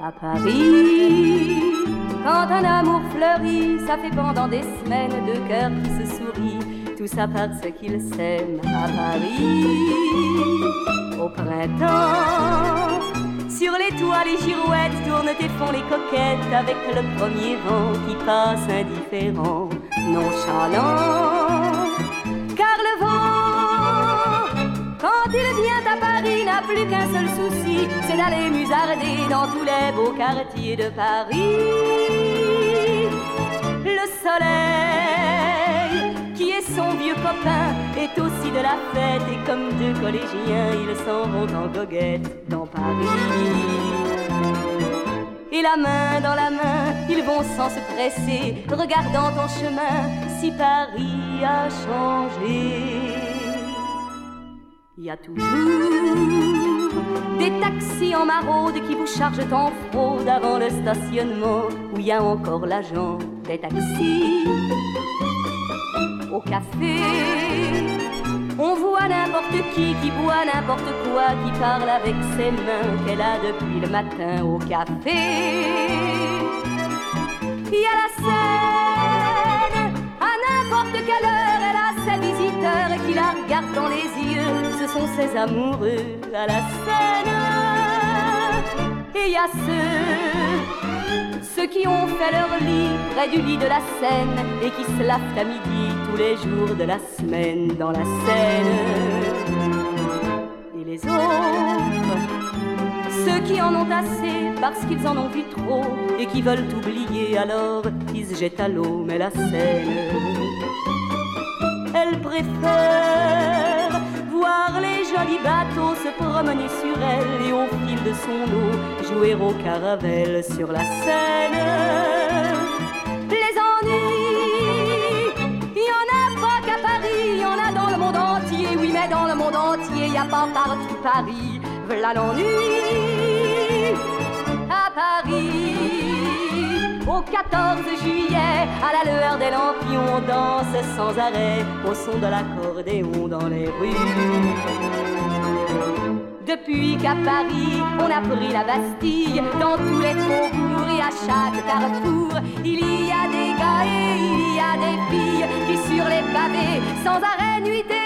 À Paris, quand un amour fleurit, ça fait pendant des semaines deux cœurs qui se sourient, tout ça parce qu'ils s'aiment. À Paris, au printemps, sur les toits les girouettes tournent et font les coquettes avec le premier vent qui passe indifférent, nonchalant. Car le vent, quand il vient à Paris, n'a plus qu'un seul souci, c'est d'aller musarder dans tous les beaux quartiers de Paris. Le soleil, qui est son vieux copain, est aussi de la fête, et comme deux collégiens, ils s'en vont en goguette dans Paris. Et la main dans la main, ils vont sans se presser, regardant en chemin si Paris a changé. Il y a toujours des taxis en maraude qui vous chargent en fraude avant le stationnement, où il y a encore l'agent des taxis. Au café, on voit n'importe qui boit n'importe quoi, qui parle avec ses mains qu'elle a depuis le matin. Au café, il y a la scène, à n'importe quelle heure, elle a ses visiteurs qui la regardent dans les yeux, ce sont ses amoureux à la scène. Et il y a ceux qui ont fait leur lit près du lit de la Seine et qui se lavent à midi tous les jours de la semaine dans la Seine. Et les autres, ceux qui en ont assez parce qu'ils en ont vu trop et qui veulent oublier, alors ils se jettent à l'eau. Mais la Seine, elle préfère voir les jolis bateaux se promener sur elle et au fil de son eau jouer au caravelle sur la Seine. Les ennuis, il y en a pas qu'à Paris, il y en a dans le monde entier. Oui, mais dans le monde entier, il n'y a pas partout Paris. Voilà l'ennui à Paris. Au 14 juillet, à la lueur des lampions, on danse sans arrêt au son de l'accordéon dans les rues. Depuis qu'à Paris, on a pris la Bastille, dans tous les faubourgs et à chaque carrefour, il y a des gars et il y a des filles qui sur les pavés, sans arrêt nuit et